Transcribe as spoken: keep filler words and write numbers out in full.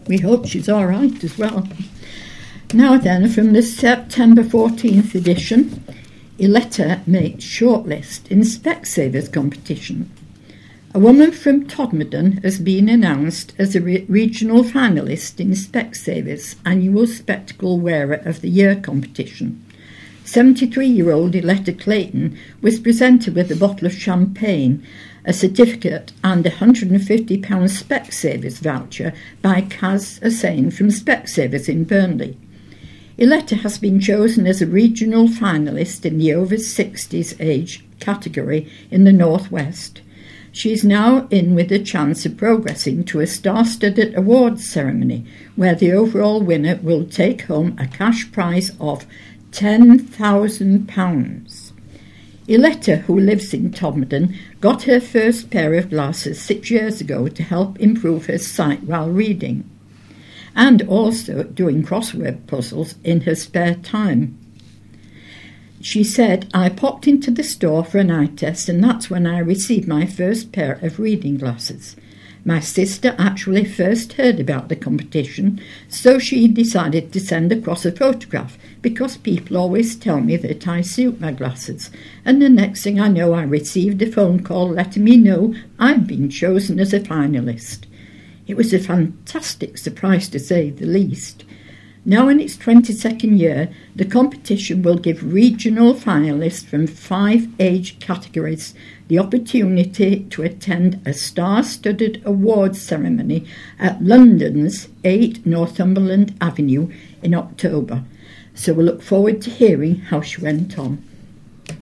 We hope she's all right as well. Now then, from the September fourteenth edition, Iletta makes shortlist in Specsavers competition. A woman from Todmorden has been announced as a re- regional finalist in Specsavers Annual Spectacle Wearer of the Year competition. seventy-three-year-old Iletta Clayton was presented with a bottle of champagne, a certificate and a one hundred fifty pounds Specsavers voucher by Kaz Hussain from Specsavers in Burnley. Iletta has been chosen as a regional finalist in the over sixties age category in the North West. She is now in with a chance of progressing to a star-studded awards ceremony where the overall winner will take home a cash prize of ten thousand pounds. Iletta, who lives in Todmorden, got her first pair of glasses six years ago to help improve her sight while reading, and also doing crossword puzzles in her spare time. She said, "I popped into the store for an eye test, and that's when I received my first pair of reading glasses. My sister actually first heard about the competition, so she decided to send across a photograph because people always tell me that I suit my glasses. And the next thing I know, I received a phone call letting me know I'd been chosen as a finalist. It was a fantastic surprise, to say the least." Now in its twenty-second year, the competition will give regional finalists from five age categories the opportunity to attend a star-studded awards ceremony at London's eight Northumberland Avenue in October. So we look forward to hearing how she went on.